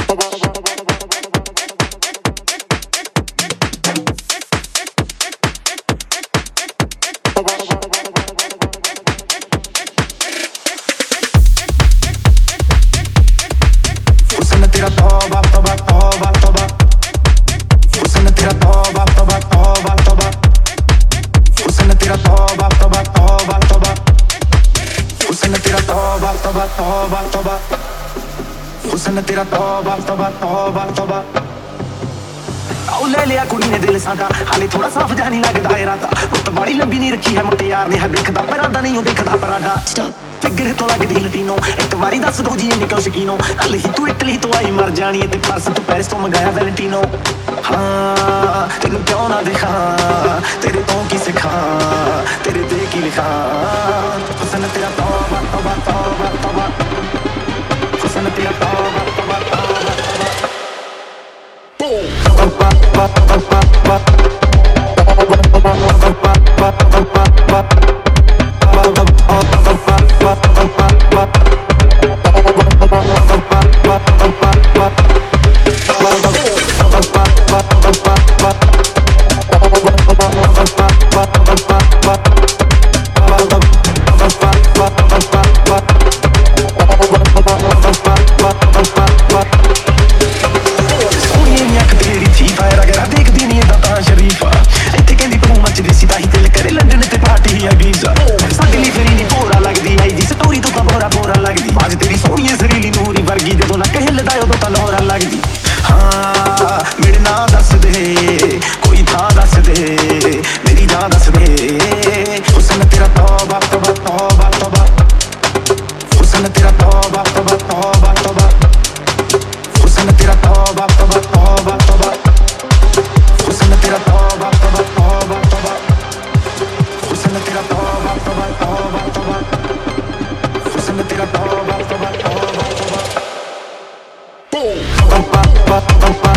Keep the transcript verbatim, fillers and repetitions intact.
तेरा तौबा तौबा तौबा तौबा हुस्न तेरा तौबा तौबा तौबा तौबा हुस्न तेरा तौबा तौबा तौबा तौबा हुस्न तेरा तौबा तौबा तौबा तौबा हुस्न तेरा तौबा तौबा तौबा तौबा आओ ले लिया कुड़ी ने दिल साडा हाले थोड़ा साफ जा नहीं लगदा है राता पुत बड़ी लंबी नहीं रखी है मुटे यार ने है देखदा परादा नहीं हो देखदा पराडा फिगर तो लगदी लटीनो एक बारी दस दो जी निकल शकीनो कल ही तू इटली तो आई मर जानी है ते परस तू पेरिस तो मंगाया वैलेंटिनो हाँ तेनू क्यों ना दिखा तेरे तो की सिखा तेरे दे की लिखा हुस्न तेरा तौबा तौबा तौबा तौबा हुस्न तेरा तौबा तौबा तौबा Boom.